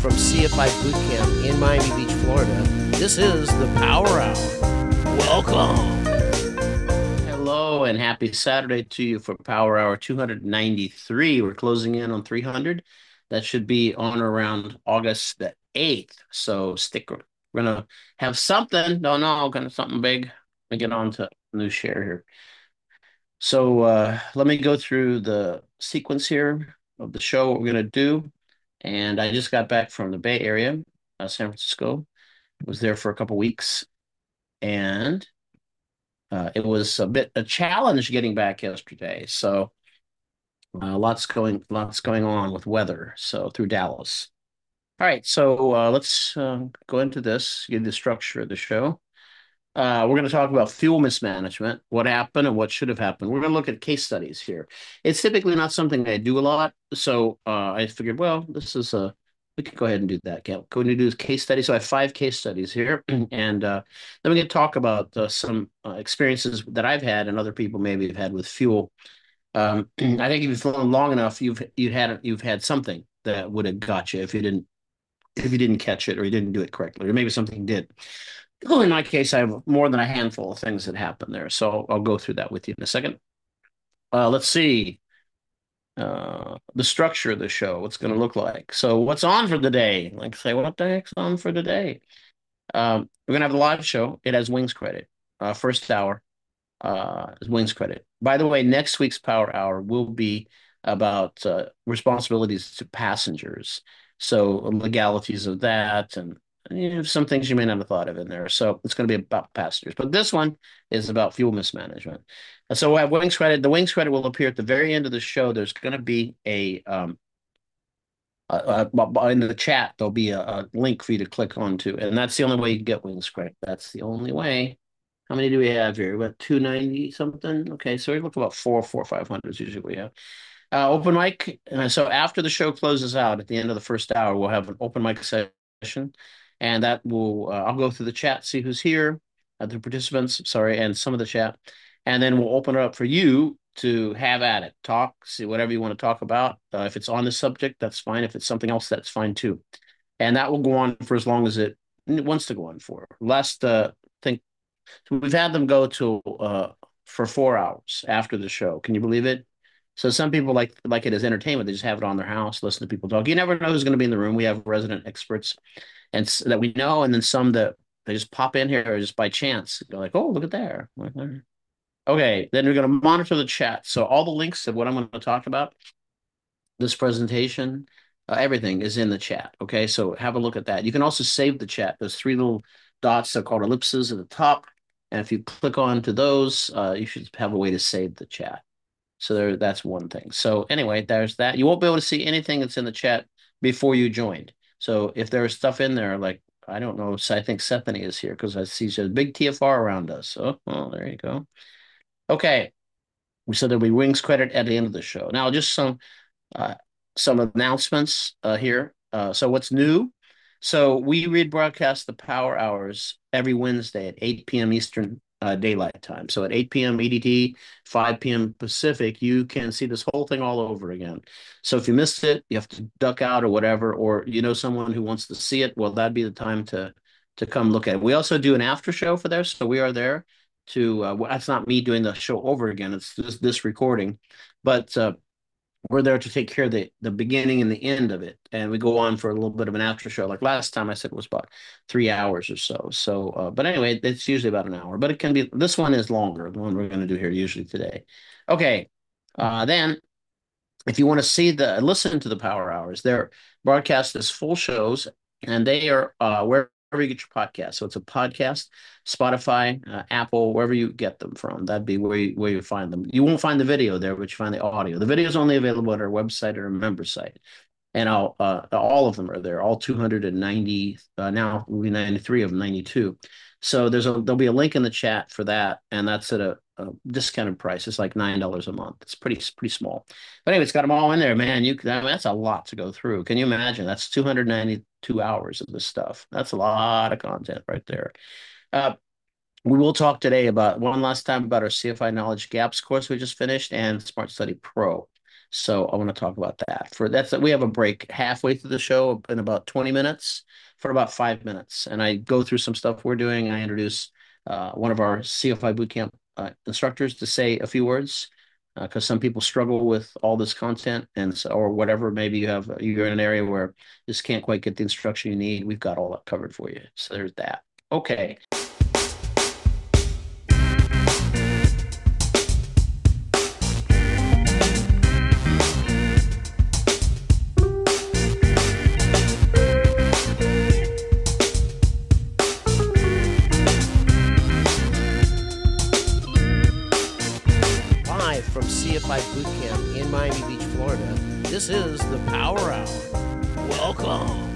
from CFI Boot Camp in Miami Beach, Florida. This is the Power Hour. Welcome. Hello and happy Saturday to you for Power Hour 293. We're closing in on 300. That should be on around August the 8th. So we're going to have something. Don't know, kind of something big. Let me get on to new share here. So let me go through the sequence here of the show, what we're going to do. And I just got back from the Bay Area, San Francisco. Was there for a couple weeks, and it was a bit a challenge getting back yesterday. So lots going on with weather. So through Dallas. All right, so let's go into this, get the structure of the show. We're going to talk about fuel mismanagement, what happened and what should have happened. We're going to look at case studies here. It's typically not something I do a lot, so I figured, well, we could go ahead and do that. Can we do case studies? So I have 5 case studies here, and then we can talk about some experiences that I've had and other people maybe have had with fuel. I think if you've flown long enough, you've had something that would have got you if you didn't catch it or you didn't do it correctly, or maybe something did. Well, in my case, I have more than a handful of things that happen there. So I'll go through that with you in a second. Let's see the structure of the show, what's going to look like. So what's on for the day? Like say, what the heck's on for today? We're going to have the live show. It has wings credit. First hour is wings credit. By the way, next week's Power Hour will be about responsibilities to passengers. So legalities of that and some things you may not have thought of in there. So it's going to be about passengers. But this one is about fuel mismanagement. And so we'll have wings credit. The wings credit will appear at the very end of the show. There's going to be in the chat, there'll be a link for you to click onto. And that's the only way you can get wings credit. That's the only way. How many do we have here? About 290 something. Okay, so we look about 500 is usually what we have. Open mic. So after the show closes out at the end of the first hour, we'll have an open mic session, and that will I'll go through the chat, see who's here, the participants, sorry, and some of the chat, and then we'll open it up for you to have at it, talk, see whatever you want to talk about. If it's on the subject, that's fine. If it's something else, that's fine too, and that will go on for as long as it wants to go on for. Last think so we've had them go to for 4 hours after the show. Can you believe it? So some people like it as entertainment. They just have it on their house, listen to people talk. You never know who's going to be in the room. We have resident experts and that we know, and then some that they just pop in here just by chance. They're like, oh, look at there. Okay, then we're going to monitor the chat. So all the links of what I'm going to talk about, this presentation, everything is in the chat. Okay, so have a look at that. You can also save the chat. There's 3 little dots that are called ellipses at the top. And if you click on to those, you should have a way to save the chat. So that's one thing. So anyway, there's that. You won't be able to see anything that's in the chat before you joined. So if there's stuff in there, like, I don't know, I think Stephanie is here because I see a big TFR around us. So, oh, there you go. Okay. So there'll be wings credit at the end of the show. Now, just uh, some announcements here. So what's new? So we rebroadcast the Power Hours every Wednesday at 8 p.m. Eastern Daylight Time. So at 8 p.m. EDT, 5 p.m. Pacific, you can see this whole thing all over again. So if you missed it, you have to duck out or whatever, or you know someone who wants to see it, well, that'd be the time to come look at it. We also do an after show for there, so we are there to. That's not me doing the show over again. It's this recording, but we're there to take care of the beginning and the end of it. And we go on for a little bit of an after show. Like last time I said it was about 3 hours or so. So, but anyway, it's usually about an hour, but it can be, this one is longer, the one we're going to do here usually today. Okay. Then if you want to listen to the Power Hours, they're broadcast as full shows, and they are wherever you get your podcast. So it's a podcast, Spotify, Apple, wherever you get them from. That'd be where you find them. You won't find the video there, but you find the audio. The video is only available at our website or a member site. And all of them are there, all 290, now will be 93 of them, 92. So there'll be a link in the chat for that, and that's at a discounted price. It's like $9 a month. It's pretty small. But anyway, it's got them all in there, man. That's a lot to go through. Can you imagine? That's 292 hours of this stuff. That's a lot of content right there. We will talk today about one last time about our CFI Knowledge Gaps course we just finished and Smart Study Pro. So I want to talk about that. We have a break halfway through the show in about 20 minutes for about 5 minutes. And I go through some stuff we're doing. I introduce one of our CFI bootcamp instructors to say a few words because some people struggle with all this content and so, or whatever. Maybe you're in an area where just can't quite get the instruction you need. We've got all that covered for you. So there's that. Okay. Live from CFI Bootcamp in Miami Beach, Florida, this is the Power Hour. Welcome.